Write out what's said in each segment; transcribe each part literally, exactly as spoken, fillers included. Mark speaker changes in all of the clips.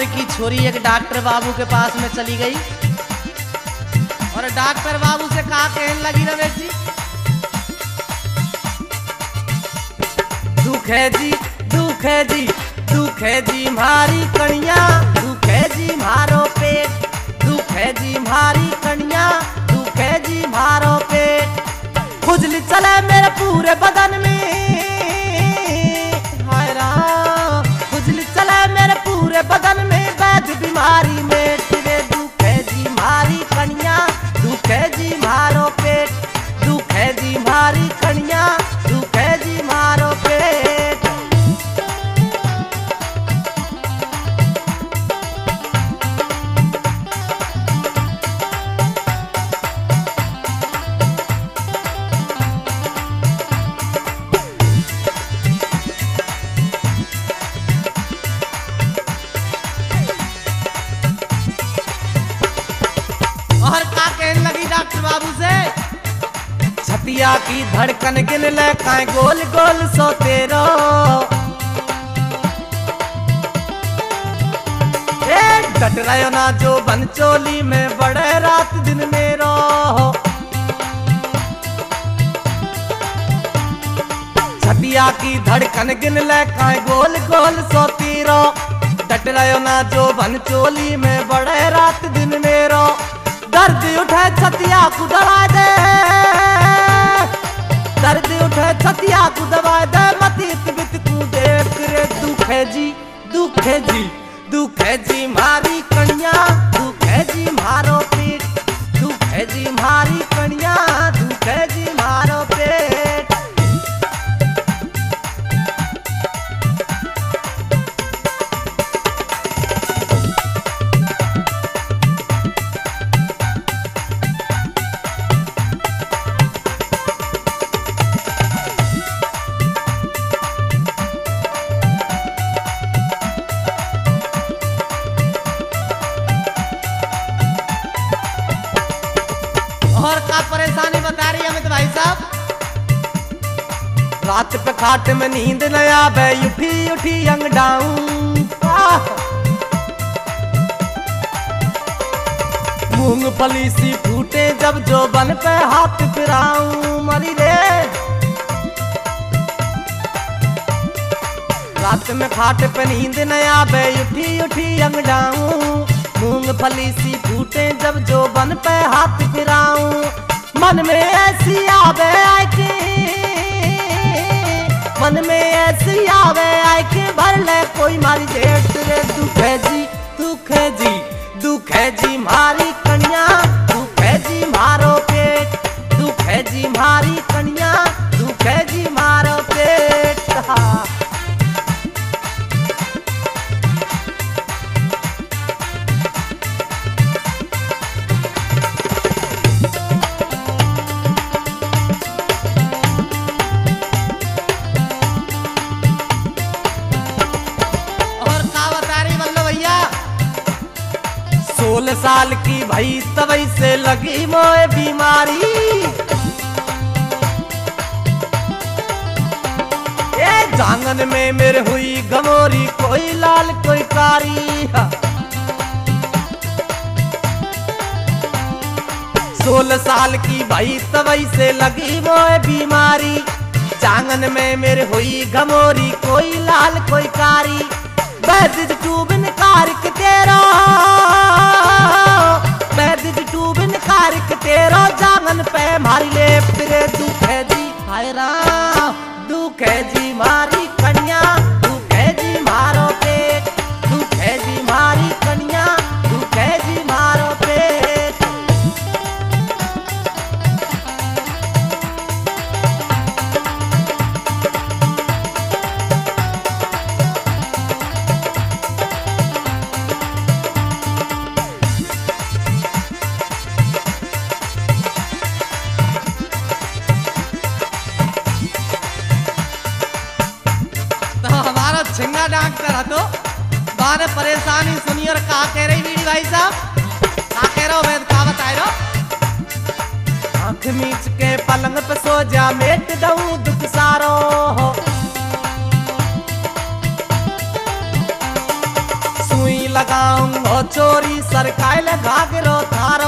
Speaker 1: गांव की छोरी एक डॉक्टर बाबू के पास में चली गई और डॉक्टर बाबू से कहा कहने लगी, रमेश जी दुख है जी दुख है जी दुख है जी मारी कणिया, दुख है जी मारो पेट, दुख है जी मारी कणिया, दुख है जी मारो पेट, खुजली चले मेरे पूरे बदन में, हाय राम खुजली चले मेरे पूरे बदन में, वैध बीमारी में टिरे, दुख है जी मारी कणिया, दुख है जी मारो पेट, दुख है जी मारी कणिया, दुख है जी मारो पेट। और का कहने लगी डॉक्टर बाबू से, छतिया की धड़कन गिन ले काए गोल गोल सोते रहो, डट रहे ना जो बनचोली में बड़े रात दिन में रहो, छतिया की धड़कन गिन ले काए गोल गोल सोती रहो, डट रहे ना जो बनचोली में बड़े रात दिन में रहो, दर्द उठे छतिया को दबा दे, दर्द उठे छतिया को दबा दे, मती बित को देख रे, दुख है जी दुख है जी दुख है जी मारी कणिया, दुख है जी मारो पेट, दुख है जी मारी कणिया, दुख है जी मारो पेट। और का परेशानी बता रही अमित भाई साहब, रात पे खाट में नींद न आवे, उठी उठी अंग डाऊं, मूंगफली सी फूटे जब जो बन पे हाथ फिराऊं, मरी रे रात में खाट पे नींद न आवे, उठी उठी अंग डाऊं, मूंगफली सी फूटे जब जो बन पे हाथ फिराऊं, मन में ऐसी आवे आए के, मन में ऐसी आवे आए के, भर ले कोई मारी जेठ रे, दुख है जी दुख है जी दुख है जी मारी कणिया, दुख है जी मारो पेट, दुख है जी मारी कणिया, दुख है जी मारो पेट। सोलह साल की भई तवई से लगी मोए बीमारी, ए जांगन में मेरे हुई गमोरी, कोई लाल कोई कारी, सोलह साल की भई तवई से लगी मोए बीमारी, जांगन में मेरे हुई गमोरी, कोई लाल कोई कारी, बैद टूबिन कारक तेरा, बैद टूबिन कारक तेरा, जांगन पे मारी लेप तेरे, दुख है जी हाय राम, दुख है जी मारी कन्या, दुख है जी मारो पेट, दुख है जी मारी कन्या, दुख है जी मारो पेट। छिंगा डॉक्टर है तो बारे परेशानी सुनी और का कह रही बीड़ी भाई साहब, का कह रहे हो वेद का बताए रहो, आंख मीच के पलंग पे सो जा, मेट दऊं दुख सारो, सुई लगाऊं ओ चोरी सरकाइल घाघरो थारो।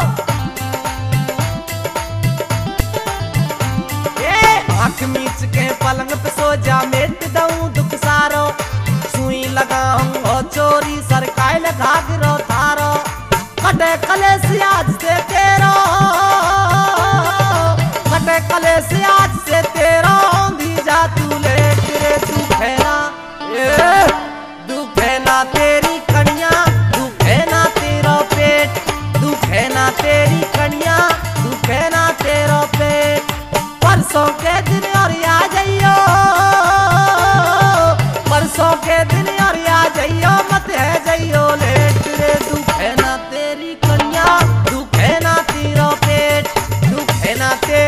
Speaker 1: ए आँख मीच के पलंग पे सो जा मेट दऊं दुख सारो। सुई लगाऊं ओ चोरी सरकाइल घाघरो थारो। कटे कलेस आज से तेरो, कटे कलेस आज से तेरो भी जा तू ले तेरे दुखे ना ए दुखे ना तेरी कनिया, दुखे ना तेरा पेट, दुखे ना तेरी कनिया, दुखे ना तेरा पेट। परसों के दिन और आ जाइयो, परसों के दिन और आ जाइयो मत है जाइयो लेट रे। दुखे ना तेरी कनिया, दुखे ना तेरा पेट, दुखे ना तेरी